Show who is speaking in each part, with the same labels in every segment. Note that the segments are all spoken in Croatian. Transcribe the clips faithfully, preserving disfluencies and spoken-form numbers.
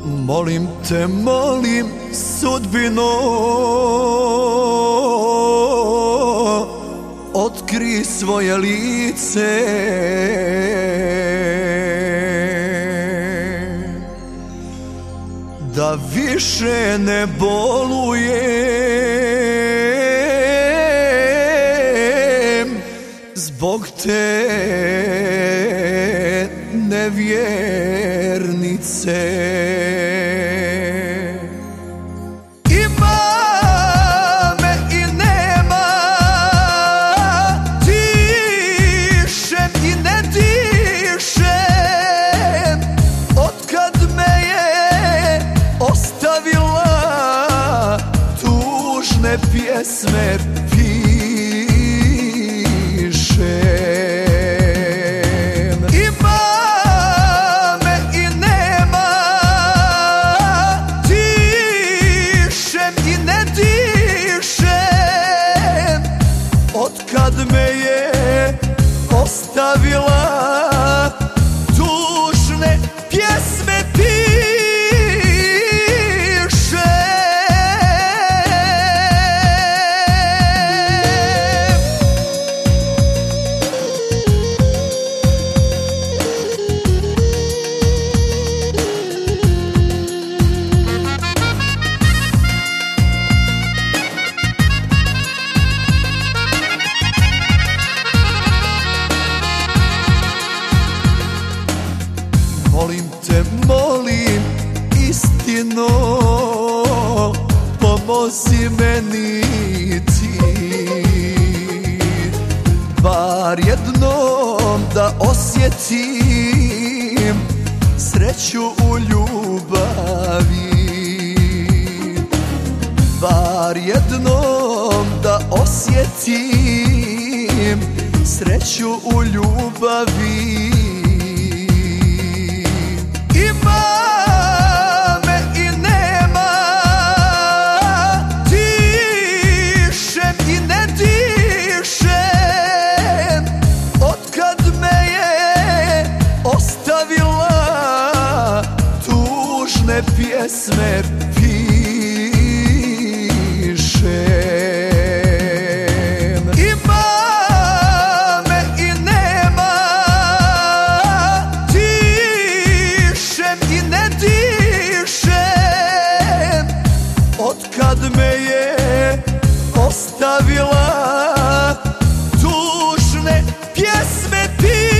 Speaker 1: Molim te, molim sudbino, otkri svoje lice, da više ne bolujem zbog te nevjernice. Pjesme pišem, ima me i nema, dišem i ne dišem, otkad me je ostavila, tužne pjesme pišem. Molim te, molim istino, pomozi meni ti, bar jednom da osjetim sreću u ljubavi, bar jednom da osjetim sreću u ljubavi. Ima me i nema, dišem i ne dišem, otkad me je ostavila, tužne pjesme pišem. Ima kad me je ostavila, tužne pjesme pišem.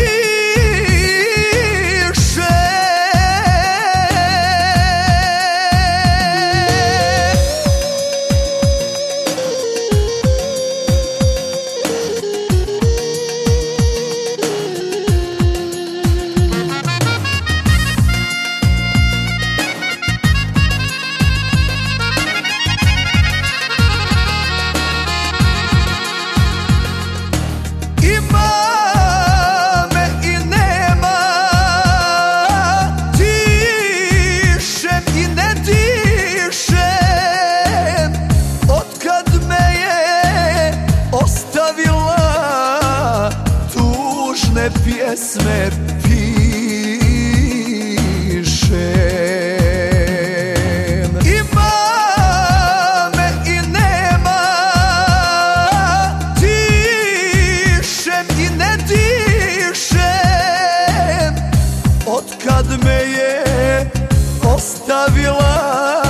Speaker 1: Pjesme pišem, ima me i nema, dišem i ne dišem, otkad me je ostavila,